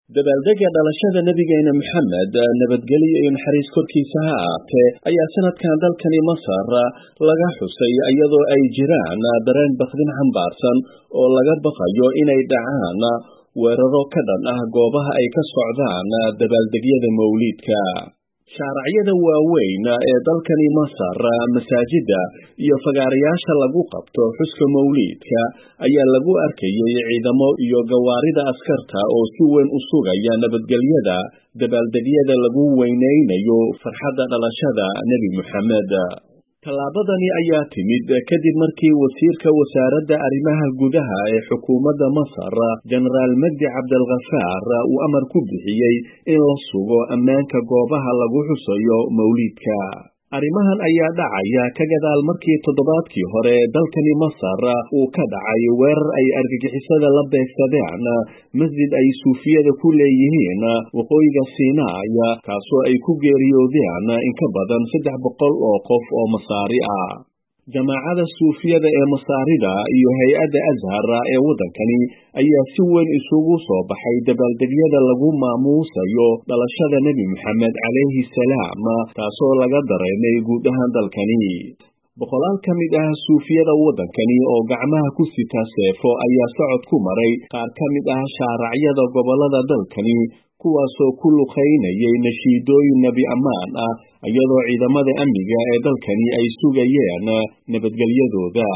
dabaaldega dhalashada nabigeena Maxamed nabadgelyo iyo naxariis korkiisa ha ahaatee ayaa sanadkan dalkani Masar laga xusay iyadoo ay jiraan dareen baqdin xambaarsan oo laga baqayo inay dhacaan weeraro ka dhan ah goobaha ay ka socdaan dabaaldegyada mawlidka. shaaracyada waaweyn ee dalkani Masar, masaajida iyo fagaarayaasha lagu qabto xuska mawlidka ayaa lagu arkayay ciidamo iyo gawaarida askarta oo si weyn u sugaya nabadgelyada dabaaldegyada lagu weyneynayo farxadda dhalashada Nabi Maxamed. tallaabadani ayaa timid kadib markii wasiirka wasaaradda arrimaha gudaha ee xukuumadda Masar, Generaal Magdi Cabdalghafaar, uu amar ku bixiyey in la sugo ammaanka goobaha lagu xusayo mawlidka. arrimahan ayaa dhacaya ka gadaal markii toddobaadkii hore dalkani Masar uu ka dhacay weerar ay argagixisada la beegsadeen masjid ay suufiyada ku leeyihiin waqooyiga Sinai, kaasoo ay ku geeriyoodeen in ka badan 300 oo qof oo Masaari ah. jamaacada suufiyada ee Masaarida iyo hay-adda Azhar ee waddankani ayaa si weyn isugu soo baxay dabaaldegyada lagu maamuusayo dhalashada Nabi Maxamed calayhi salaam, taasoo laga dareemay guud ahaan dalkani. boqolaal ka mid ah suufiyada waddankani oo gacmaha ku sita seefo ayaa socod ku maray qaar ka mid ah shaaracyada gobollada dalkani, kuwaasoo ku luqaynayay nashiidooyin nabi ammaan ah iyadoo ciidamada amniga ee dalkani ay sugayeen nabadgelyadooda.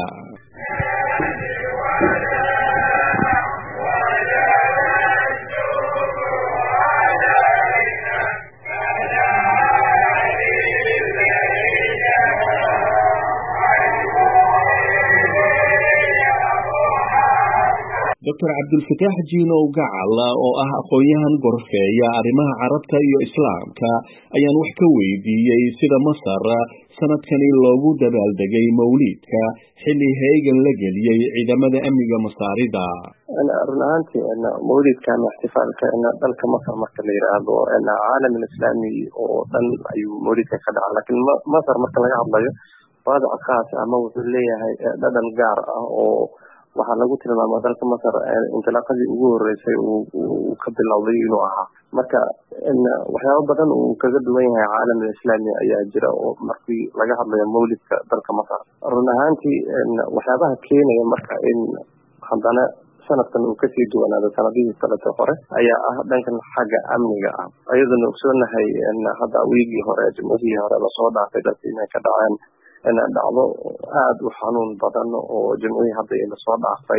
Dr. Cabdulfataax Jiinow Gacal oo ah aqoon-yahan gorfeeya arrimaha carabta iyo islaamka ayaan wax ka weydiiyey sida Masar sanadkani loogu dabaaldegay mawlidka xilli heegan la geliyey ciidamada amniga Masaarida. run ahaantii mawlidkan ixtifaalka dalka Masar marka la yiraahdo caalamka islaami oo dhan ayuu mawlidka ka dhacaa, laakiin Masar marka laga hadlayo wadac khaas ama wuxuu leeyahay dhadhan gaar ah oo waxaa lagu tilmaamaa dalka Masar intilaaqadii ugu horeysay uu ka bilowday inuu ahaa. marka waxyaabo badan uu kaga duwan yahay caalamka islaami ayaa jira oo markii laga hadlayo mawlidka dalka Masar. run ahaantii waxyaabaha keenaya marka in haddana sanadkan uu kasii duwanaado sanadihii kaleto hore ayaa ah dhankan xagga amniga ah, ayadoona ogsoonahay hadda wiigii hore jimcihii hore lasoo dhaafay dadka inay ka dhaceen dhacdo aad u xanuun badan oo jimcihii hadda ina soo dhaafay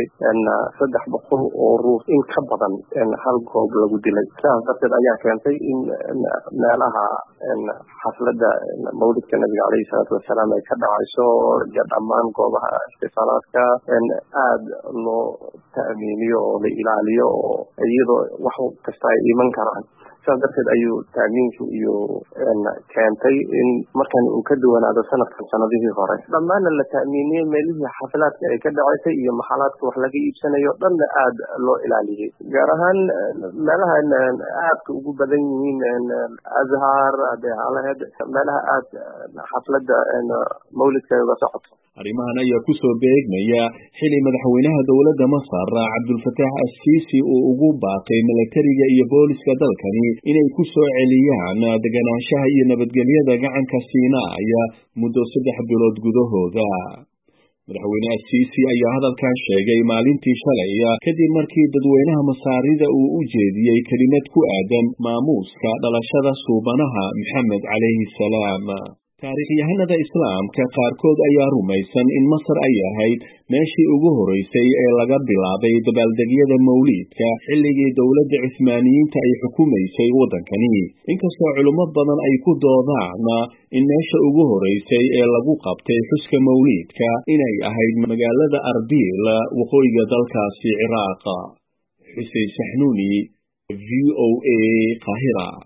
300 oo ruux in ka badan hal goob lagu dilay. sidaas darteed ayaa keentay in meelaha xafladda mawlidka nabiga calayhi salaatu wasalaam ay ka dhacayso iyo dhammaan goobaha ixtifaalaadka aad loo ta'miiniyo oo la ilaaliyo oo iyadoo wax kasta ay iman karaan. sidaas darteed ayuu taamiinku iyo keentay in markan uu ka duwanaado sanadkan sanadihii hore dhammaanna la ta'miiniyey meelihii xaflaadka ay ka dhacaysay iyo maxalaadka wax laga iibsanayo dhanna aad loo ilaaliyey, gaar ahaan meelaha aadka ugu badan yihiin Azhar, adeehalaheed meelaha aad xafladda mawlidka uga socoto. arrimahan ayaa ku soo beegmaya xili madaxweynaha dowladda Masar Cabdulfataax As-Siisi uu ugu baaqay militariga iyo booliska dalkani inay ku soo celiyaan deganaanshaha iyo nabadgelyada gacanka Sinai muddo 3 bilood gudahooda. madaxweyne As-Siisi ayaa hadalkan sheegay maalintii shalay kadib markii dadweynaha Masaarida uu u jeediyey kelimad ku aadan maamuuska dhalashada suubanaha Maxamed calayhi salaam. taariikhyahanada islaamka qaarkood ayaa rumaysan in Masar ay ahayd meeshii ugu horeysay ee laga bilaabay dabaaldegyada mawlidka xilligii dowladda Cuthmaaniyiinta ay xukumaysay waddankani, inkastoo culimo badan ay ku doodaan in meesha ugu horeysay ee lagu qabtay xuska mawlidka inay ahayd magaalada Arbil waqooyiga dalkaasi Ciraaq. Xuseen Saxnuuni, VOA, Qaahira.